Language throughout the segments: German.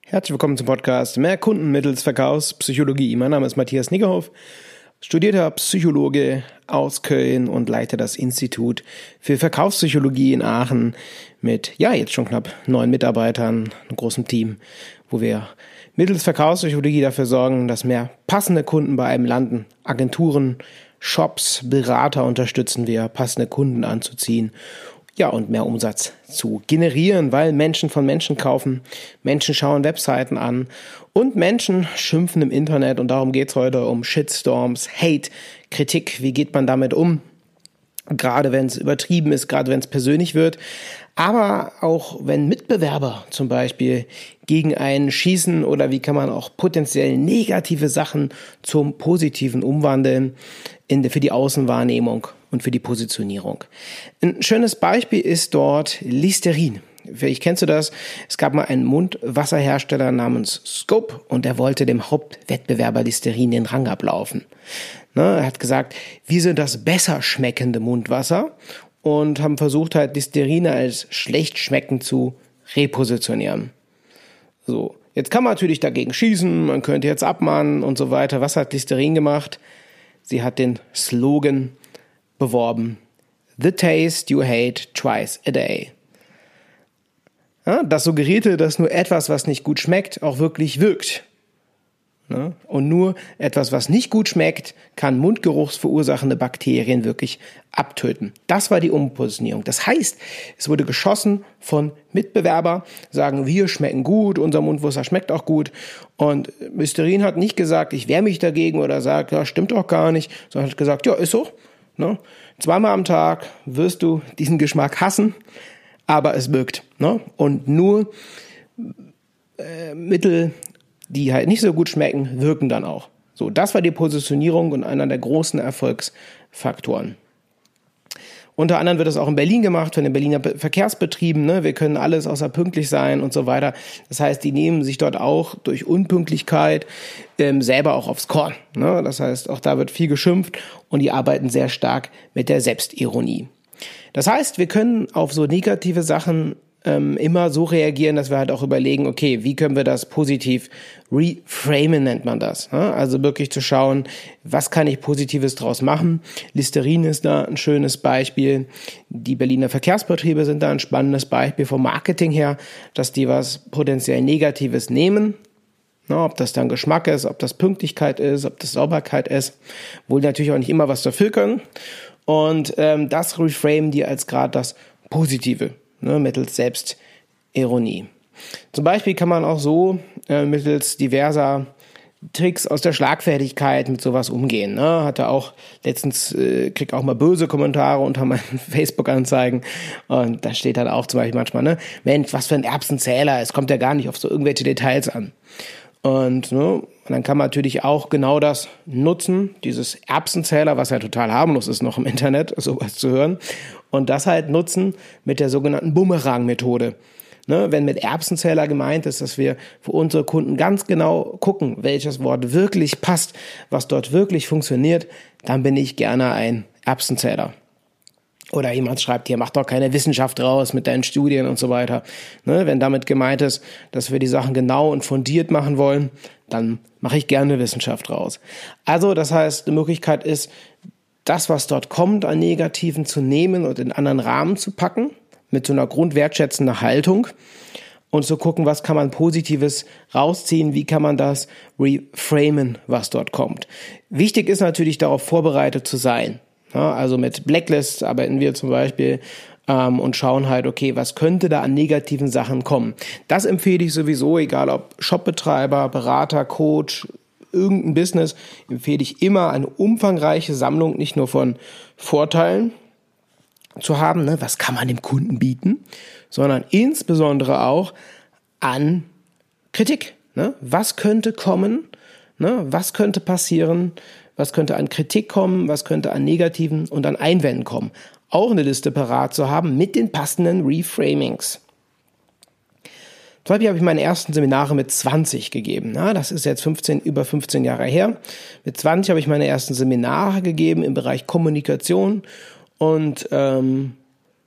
Herzlich willkommen zum Podcast Mehr Kunden mittels Verkaufspsychologie. Mein Name ist Matthias Niggerhoff, studierter Psychologe aus Köln und leite das Institut für Verkaufspsychologie in Aachen mit, jetzt schon knapp 9 Mitarbeitern, einem großen Team, wo wir mittels Verkaufspsychologie dafür sorgen, dass mehr passende Kunden bei einem landen. Agenturen, Shops, Berater unterstützen wir, passende Kunden anzuziehen. Und mehr Umsatz zu generieren, weil Menschen von Menschen kaufen, Menschen schauen Webseiten an und Menschen schimpfen im Internet und darum geht's heute um Shitstorms, Hate, Kritik, wie geht man damit um, gerade wenn es übertrieben ist, gerade wenn es persönlich wird, aber auch wenn Mitbewerber zum Beispiel gegen einen schießen oder wie kann man auch potenziell negative Sachen zum Positiven umwandeln für die Außenwahrnehmung und für die Positionierung. Ein schönes Beispiel ist dort Listerin. Vielleicht kennst du das. Es gab mal einen Mundwasserhersteller namens Scope und der wollte dem Hauptwettbewerber Listerin den Rang ablaufen. Er hat gesagt, wir sind das besser schmeckende Mundwasser und haben versucht halt Listerin als schlecht schmeckend zu repositionieren. So, jetzt kann man natürlich dagegen schießen, man könnte jetzt abmahnen und so weiter. Was hat Listerin gemacht? Sie hat den Slogan beworben: The taste you hate twice a day. Das suggerierte, dass nur etwas, was nicht gut schmeckt, auch wirklich wirkt. Und nur etwas, was nicht gut schmeckt, kann mundgeruchsverursachende Bakterien wirklich abtöten. Das war die Umpositionierung. Das heißt, es wurde geschossen von Mitbewerber, sagen, wir schmecken gut, unser Mundwasser schmeckt auch gut. Und Listerin hat nicht gesagt, ich wehre mich dagegen oder sagt, ja, stimmt doch gar nicht, sondern hat gesagt, ja, ist so. 2-mal am Tag wirst du diesen Geschmack hassen, aber es wirkt. Und nur Mittel, die halt nicht so gut schmecken, wirken dann auch. So, das war die Positionierung und einer der großen Erfolgsfaktoren. Unter anderem wird das auch in Berlin gemacht, von den Berliner Verkehrsbetrieben. Wir können alles außer pünktlich sein und so weiter. Das heißt, die nehmen sich dort auch durch Unpünktlichkeit selber auch aufs Korn. Das heißt, auch da wird viel geschimpft und die arbeiten sehr stark mit der Selbstironie. Das heißt, wir können auf so negative Sachen immer so reagieren, dass wir halt auch überlegen, okay, wie können wir das positiv reframen, nennt man das. Also wirklich zu schauen, was kann ich Positives draus machen. Listerin ist da ein schönes Beispiel. Die Berliner Verkehrsbetriebe sind da ein spannendes Beispiel vom Marketing her, dass die was potenziell Negatives nehmen. Ob das dann Geschmack ist, ob das Pünktlichkeit ist, ob das Sauberkeit ist, wohl natürlich auch nicht immer was dafür können. Und das reframen die als gerade das Positive. Mittels Selbstironie. Zum Beispiel kann man auch so mittels diverser Tricks aus der Schlagfertigkeit mit sowas umgehen. Hatte auch letztens, krieg auch mal böse Kommentare unter meinen Facebook-Anzeigen und da steht dann auch zum Beispiel manchmal, Mensch, was für ein Erbsenzähler, es kommt ja gar nicht auf so irgendwelche Details an. Und dann kann man natürlich auch genau das nutzen, dieses Erbsenzähler, was ja total harmlos ist noch im Internet, sowas zu hören, und das halt nutzen mit der sogenannten Bumerang-Methode. Wenn mit Erbsenzähler gemeint ist, dass wir für unsere Kunden ganz genau gucken, welches Wort wirklich passt, was dort wirklich funktioniert, dann bin ich gerne ein Erbsenzähler. Oder jemand schreibt hier, mach doch keine Wissenschaft raus mit deinen Studien und so weiter. Wenn damit gemeint ist, dass wir die Sachen genau und fundiert machen wollen, dann mache ich gerne Wissenschaft raus. Also das heißt, die Möglichkeit ist, das, was dort kommt an Negativen zu nehmen und in einen anderen Rahmen zu packen, mit so einer grundwertschätzenden Haltung und zu gucken, was kann man Positives rausziehen, wie kann man das reframen, was dort kommt. Wichtig ist natürlich, darauf vorbereitet zu sein. Also mit Blacklists arbeiten wir zum Beispiel und schauen halt, okay, was könnte da an negativen Sachen kommen. Das empfehle ich sowieso, egal ob Shopbetreiber, Berater, Coach, irgendein Business, empfehle ich immer eine umfangreiche Sammlung, nicht nur von Vorteilen zu haben, was kann man dem Kunden bieten, sondern insbesondere auch an Kritik. Was könnte kommen, was könnte passieren, was könnte an Kritik kommen, was könnte an Negativen und an Einwänden kommen. Auch eine Liste parat zu haben mit den passenden Reframings. Zum Beispiel habe ich meine ersten Seminare mit 20 gegeben. Das ist jetzt über 15 Jahre her. Mit 20 habe ich meine ersten Seminare gegeben im Bereich Kommunikation und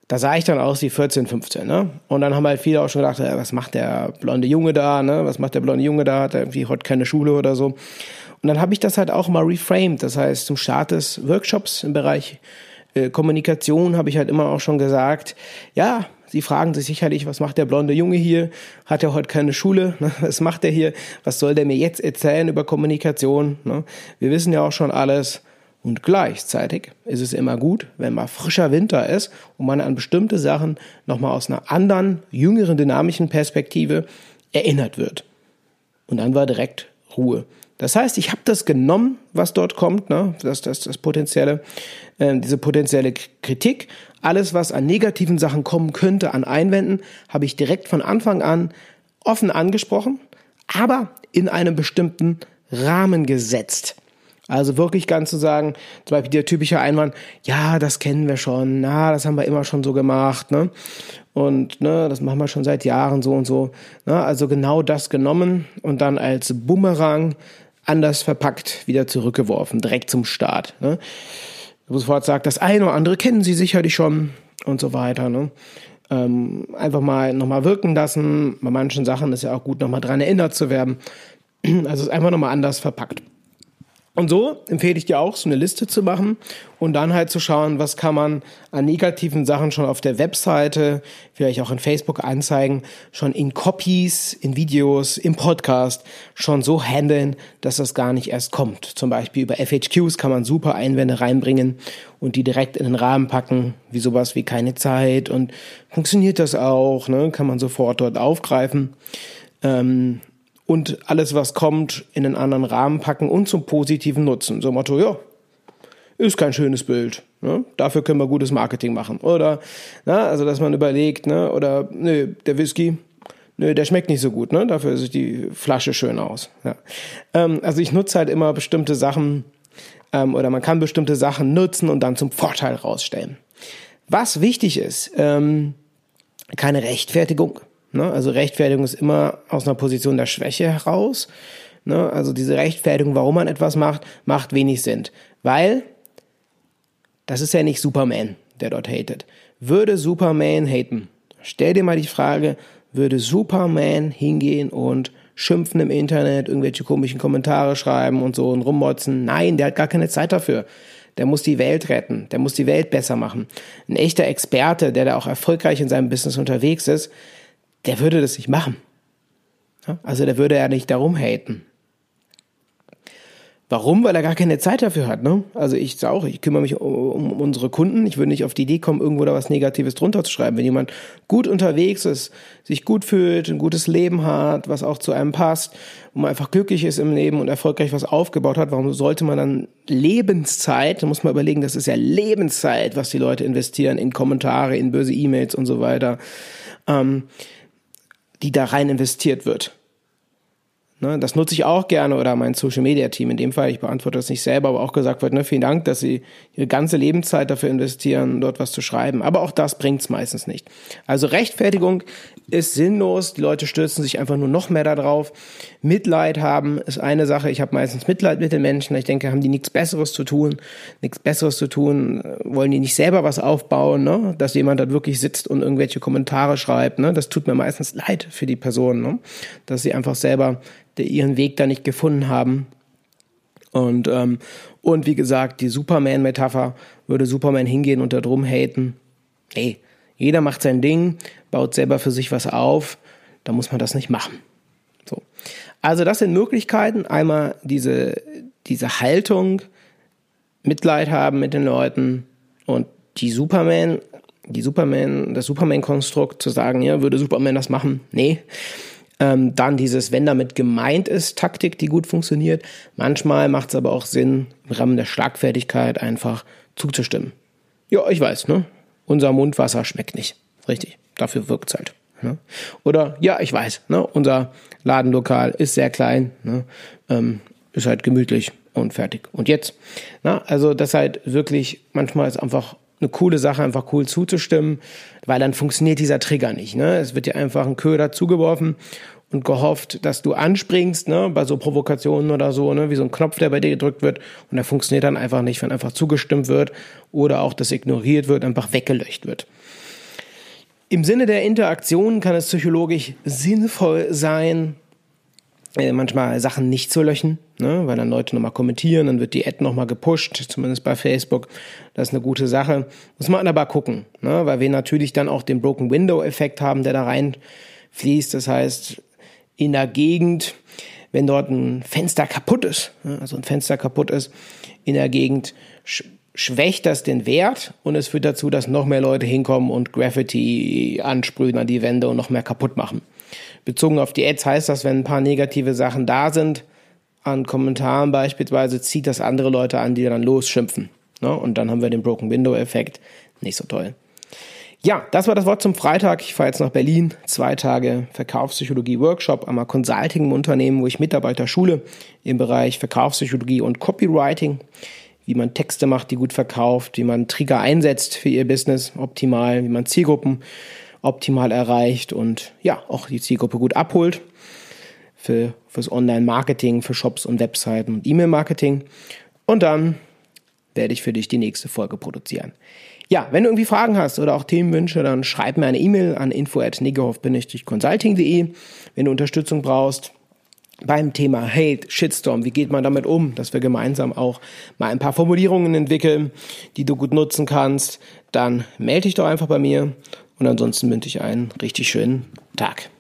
Da sah ich dann aus wie 14, 15, ne? Und dann haben halt viele auch schon gedacht, was macht der blonde Junge da, ne? Was macht der blonde Junge da? Hat er irgendwie heute keine Schule oder so? Und dann habe ich das halt auch mal reframed. Das heißt, zum Start des Workshops im Bereich Kommunikation habe ich halt immer auch schon gesagt, ja, Sie fragen sich sicherlich, was macht der blonde Junge hier? Hat er heute keine Schule? Was macht er hier? Was soll der mir jetzt erzählen über Kommunikation? Wir wissen ja auch schon alles. Und gleichzeitig ist es immer gut, wenn mal frischer Winter ist und man an bestimmte Sachen nochmal aus einer anderen, jüngeren, dynamischen Perspektive erinnert wird. Und dann war direkt Ruhe. Das heißt, ich habe das genommen, was dort kommt, ne? das potenzielle, diese potenzielle Kritik, alles, was an negativen Sachen kommen könnte, an Einwänden, habe ich direkt von Anfang an offen angesprochen, aber in einem bestimmten Rahmen gesetzt. Also wirklich ganz zu sagen, zum Beispiel der typische Einwand, ja, das kennen wir schon, das haben wir immer schon so gemacht, ne? Und das machen wir schon seit Jahren so und so. Ne? Also genau das genommen und dann als Bumerang anders verpackt wieder zurückgeworfen, direkt zum Start. Ne? Wo sofort sagt, das eine oder andere kennen Sie sicherlich schon und so weiter. Ne? Einfach mal nochmal wirken lassen. Bei manchen Sachen ist ja auch gut, nochmal dran erinnert zu werden. Also es ist einfach nochmal anders verpackt. Und so empfehle ich dir auch, so eine Liste zu machen und dann halt zu schauen, was kann man an negativen Sachen schon auf der Webseite, vielleicht auch in Facebook-Anzeigen, schon in Copies, in Videos, im Podcast schon so handeln, dass das gar nicht erst kommt. Zum Beispiel über FAQs kann man super Einwände reinbringen und die direkt in den Rahmen packen, wie sowas wie keine Zeit und funktioniert das auch, ne? Kann man sofort dort aufgreifen. Und alles, was kommt, in einen anderen Rahmen packen und zum Positiven nutzen. So Motto, ja, ist kein schönes Bild. Ne? Dafür können wir gutes Marketing machen. Oder, also dass man überlegt, oder, der Whisky, der schmeckt nicht so gut. Ne? Dafür sieht die Flasche schön aus. Ja. Also ich nutze halt immer bestimmte Sachen, oder man kann bestimmte Sachen nutzen und dann zum Vorteil rausstellen. Was wichtig ist, keine Rechtfertigung. Also Rechtfertigung ist immer aus einer Position der Schwäche heraus. Also diese Rechtfertigung, warum man etwas macht, macht wenig Sinn. Weil das ist ja nicht Superman, der dort hatet. Würde Superman haten? Stell dir mal die Frage, würde Superman hingehen und schimpfen im Internet, irgendwelche komischen Kommentare schreiben und so und rummotzen? Nein, der hat gar keine Zeit dafür. Der muss die Welt retten, der muss die Welt besser machen. Ein echter Experte, der da auch erfolgreich in seinem Business unterwegs ist, der würde das nicht machen. Also der würde ja nicht darum haten. Warum? Weil er gar keine Zeit dafür hat. Ne? Also ich kümmere mich um unsere Kunden. Ich würde nicht auf die Idee kommen, irgendwo da was Negatives drunter zu schreiben. Wenn jemand gut unterwegs ist, sich gut fühlt, ein gutes Leben hat, was auch zu einem passt, wo man einfach glücklich ist im Leben und erfolgreich was aufgebaut hat, warum sollte man dann Lebenszeit, da muss man überlegen, das ist ja Lebenszeit, was die Leute investieren in Kommentare, in böse E-Mails und so weiter, die da rein investiert wird. Das nutze ich auch gerne oder mein Social-Media-Team. In dem Fall, ich beantworte das nicht selber, aber auch gesagt wird, vielen Dank, dass Sie Ihre ganze Lebenszeit dafür investieren, dort was zu schreiben. Aber auch das bringt es meistens nicht. Also Rechtfertigung ist sinnlos. Die Leute stürzen sich einfach nur noch mehr da drauf. Mitleid haben ist eine Sache. Ich habe meistens Mitleid mit den Menschen. Ich denke, haben die nichts Besseres zu tun, wollen die nicht selber was aufbauen, dass jemand da wirklich sitzt und irgendwelche Kommentare schreibt. Das tut mir meistens leid für die Person, dass sie einfach selber ihren Weg da nicht gefunden haben. Und wie gesagt, die Superman-Metapher, würde Superman hingehen und da drum haten. Nee, jeder macht sein Ding, baut selber für sich was auf, da muss man das nicht machen. So. Also das sind Möglichkeiten, einmal diese Haltung, Mitleid haben mit den Leuten und das Superman-Konstrukt zu sagen, ja, würde Superman das machen? Nee. Dann dieses, wenn damit gemeint ist, Taktik, die gut funktioniert. Manchmal macht es aber auch Sinn, im Rahmen der Schlagfertigkeit einfach zuzustimmen. Ja, ich weiß, unser Mundwasser schmeckt nicht. Richtig, dafür wirkt es halt. Oder, ja, ich weiß, unser Ladenlokal ist sehr klein, ist halt gemütlich und fertig. Und jetzt? Also das halt wirklich, manchmal ist einfach eine coole Sache, einfach cool zuzustimmen, weil dann funktioniert dieser Trigger nicht. Es wird dir einfach ein Köder zugeworfen und gehofft, dass du anspringst, bei so Provokationen oder so, wie so ein Knopf, der bei dir gedrückt wird, und der funktioniert dann einfach nicht, wenn einfach zugestimmt wird oder auch das ignoriert wird, einfach weggelöscht wird. Im Sinne der Interaktion kann es psychologisch sinnvoll sein, manchmal Sachen nicht zu löschen, ne, weil dann Leute nochmal kommentieren, dann wird die Ad nochmal gepusht, zumindest bei Facebook. Das ist eine gute Sache. Muss man aber gucken, ne, weil wir natürlich dann auch den Broken Window Effekt haben, der da reinfließt. Das heißt, in der Gegend, wenn dort ein Fenster kaputt ist, in der Gegend schwächt das den Wert und es führt dazu, dass noch mehr Leute hinkommen und Graffiti ansprühen an die Wände und noch mehr kaputt machen. Bezogen auf die Ads heißt das, wenn ein paar negative Sachen da sind, an Kommentaren beispielsweise, zieht das andere Leute an, die dann losschimpfen. Ne? Und dann haben wir den Broken Window Effekt. Nicht so toll. Ja, das war das Wort zum Freitag. Ich fahre jetzt nach Berlin. 2 Tage Verkaufspsychologie-Workshop, einmal Consulting im Unternehmen, wo ich Mitarbeiter schule im Bereich Verkaufspsychologie und Copywriting, wie man Texte macht, die gut verkauft, wie man Trigger einsetzt für ihr Business optimal, wie man Zielgruppen optimal erreicht und ja, auch die Zielgruppe gut abholt fürs Online-Marketing, für Shops und Webseiten und E-Mail-Marketing. Und dann werde ich für dich die nächste Folge produzieren. Ja, wenn du irgendwie Fragen hast oder auch Themenwünsche, dann schreib mir eine E-Mail an info@niggehoff-consulting.de. Wenn du Unterstützung brauchst beim Thema Hate, Shitstorm, wie geht man damit um, dass wir gemeinsam auch mal ein paar Formulierungen entwickeln, die du gut nutzen kannst, dann melde dich doch einfach bei mir und ansonsten wünsche ich einen richtig schönen Tag.